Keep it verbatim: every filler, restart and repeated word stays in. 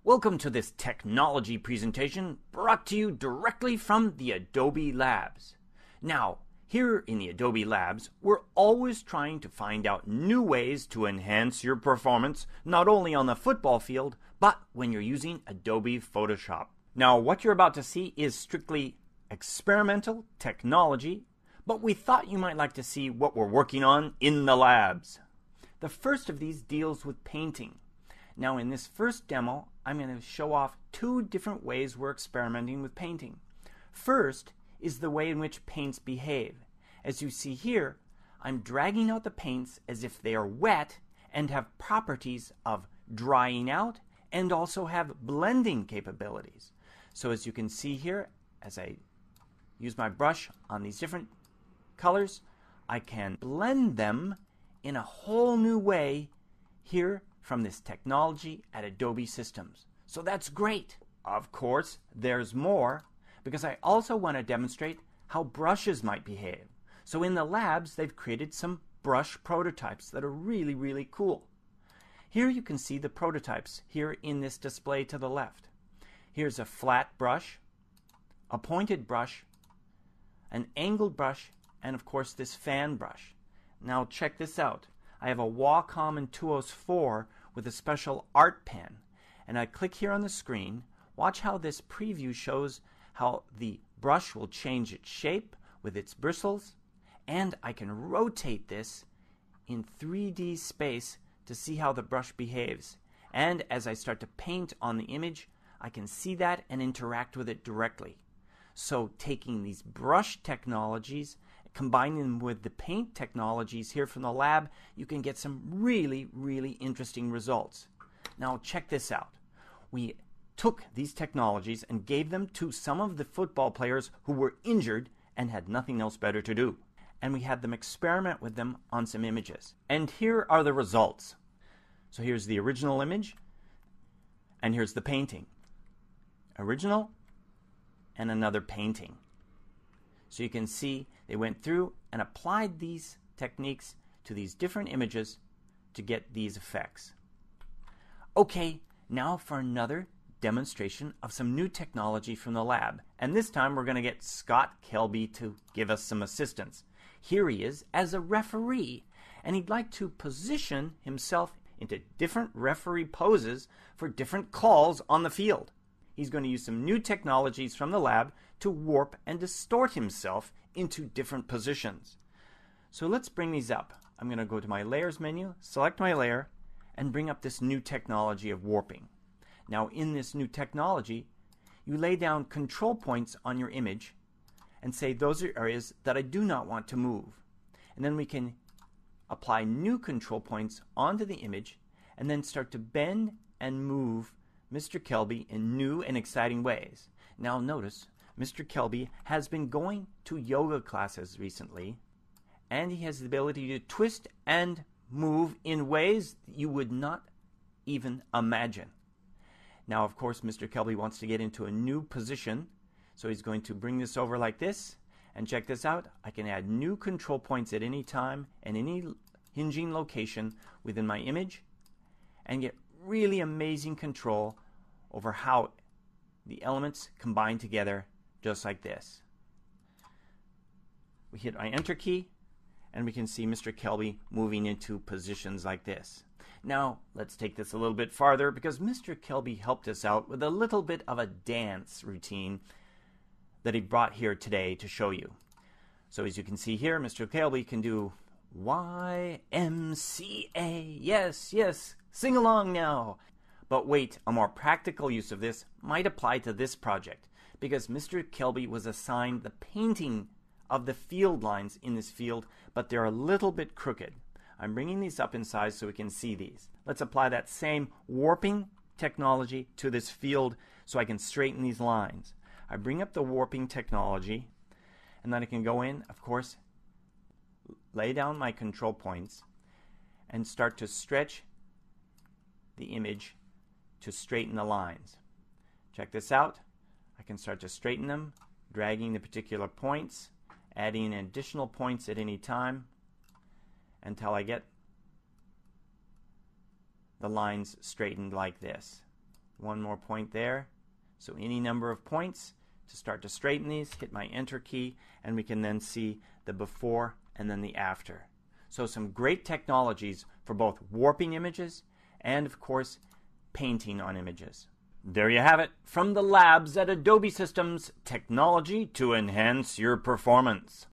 Welcome to this technology presentation brought to you directly from the Adobe Labs. Now, here in the Adobe Labs, we're always trying to find out new ways to enhance your performance, not only on the football field, but when you're using Adobe Photoshop. Now, what you're about to see is strictly experimental technology, but we thought you might like to see what we're working on in the labs. The first of these deals with painting. Now, in this first demo, I'm going to show off two different ways we're experimenting with painting. First is the way in which paints behave. As you see here, I'm dragging out the paints as if they are wet and have properties of drying out and also have blending capabilities. So as you can see here, as I use my brush on these different colors, I can blend them in a whole new way here from this technology at Adobe Systems. So that's great. Of course, there's more, because I also want to demonstrate how brushes might behave. So in the labs, they've created some brush prototypes that are really, really cool. Here you can see the prototypes here in this display to the left. Here's a flat brush, a pointed brush, an angled brush, and of course this fan brush. Now check this out. I have a Wacom Intuos four with a special art pen, and I click here on the screen. Watch how this preview shows how the brush will change its shape with its bristles, and I can rotate this in three D space to see how the brush behaves. And as I start to paint on the image, I can see that and interact with it directly. So taking these brush technologies, combining them with the paint technologies here from the lab, you can get some really, really interesting results. Now check this out. We took these technologies and gave them to some of the football players who were injured and had nothing else better to do. And we had them experiment with them on some images. And here are the results. So here's the original image, and here's the painting. Original, and another painting. So you can see they went through and applied these techniques to these different images to get these effects. Okay, now for another demonstration of some new technology from the lab. And this time we're going to get Scott Kelby to give us some assistance. Here he is as a referee, and he'd like to position himself into different referee poses for different calls on the field. He's going to use some new technologies from the lab to warp and distort himself into different positions. So let's bring these up. I'm going to go to my layers menu, select my layer, and bring up this new technology of warping. Now in this new technology, you lay down control points on your image and say those are areas that I do not want to move. And then we can apply new control points onto the image and then start to bend and move Mister Kelby in new and exciting ways. Now notice, Mister Kelby has been going to yoga classes recently, and he has the ability to twist and move in ways you would not even imagine. Now, of course, Mister Kelby wants to get into a new position, so he's going to bring this over like this, and check this out. I can add new control points at any time and any hinging location within my image, and get really amazing control over how the elements combine together just like this. We hit my enter key and we can see Mister Kelby moving into positions like this. Now let's take this a little bit farther, because Mister Kelby helped us out with a little bit of a dance routine that he brought here today to show you. So as you can see here, Mister Kelby can do Y M C A. Yes, yes, sing along now. But wait, a more practical use of this might apply to this project, because Mister Kelby was assigned the painting of the field lines in this field, but they're a little bit crooked. I'm bringing these up in size so we can see these. Let's apply that same warping technology to this field so I can straighten these lines. I bring up the warping technology, and then I can go in, of course, lay down my control points, and start to stretch the image to straighten the lines. Check this out. I can start to straighten them, dragging the particular points, adding additional points at any time until I get the lines straightened like this. One more point there. So any number of points to start to straighten these, hit my enter key, and we can then see the before and then the after. So some great technologies for both warping images and, of course, painting on images. There you have it, from the labs at Adobe Systems, technology to enhance your performance.